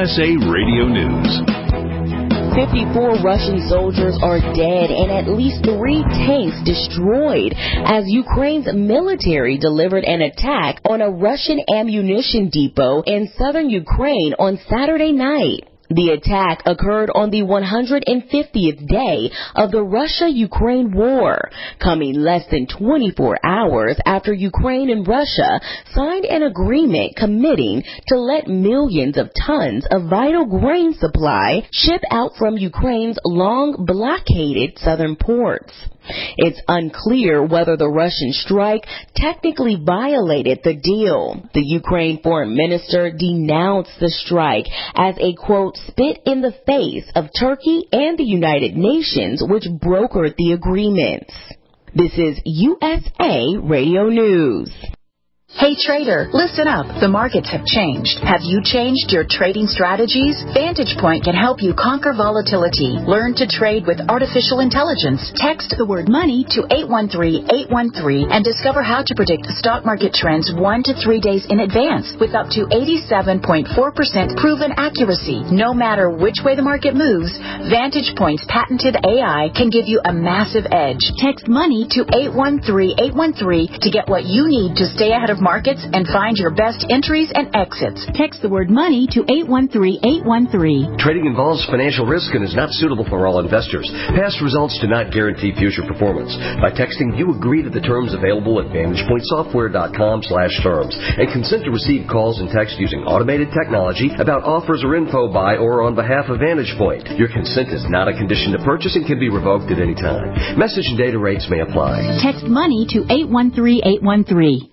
USA Radio News. 54 Russian soldiers are dead and at least 3 tanks destroyed as Ukraine's military delivered an attack on a Russian ammunition depot in southern Ukraine on Saturday night. The attack occurred on the 150th day of the Russia-Ukraine war, coming less than 24 hours after Ukraine and Russia signed an agreement committing to let millions of tons of vital grain supply ship out from Ukraine's long blockaded southern ports. It's unclear whether the Russian strike technically violated the deal. The Ukraine foreign minister denounced the strike as a, quote, spit in the face of Turkey and the United Nations, which brokered the agreements. This is USA Radio News. Hey trader, listen up. The markets have changed. Have you changed your trading strategies? Vantage Point can help you conquer volatility. Learn to trade with artificial intelligence. Text the word money to 813-813 and discover how to predict stock market trends 1 to 3 days in advance with up to 87.4% proven accuracy. No matter which way the market moves, Vantage Point's patented AI can give you a massive edge. Text money to 813-813 to get what you need to stay ahead of markets and find your best entries and exits. Text the word money to 813-813. Trading involves financial risk and is not suitable for all investors. Past results do not guarantee future performance. By texting, you agree to the terms available at VantagePointSoftware.com/terms and consent to receive calls and text using automated technology about offers or info by or on behalf of Vantage Point. Your consent is not a condition to purchase and can be revoked at any time. Message and data rates may apply. Text money to 813-813.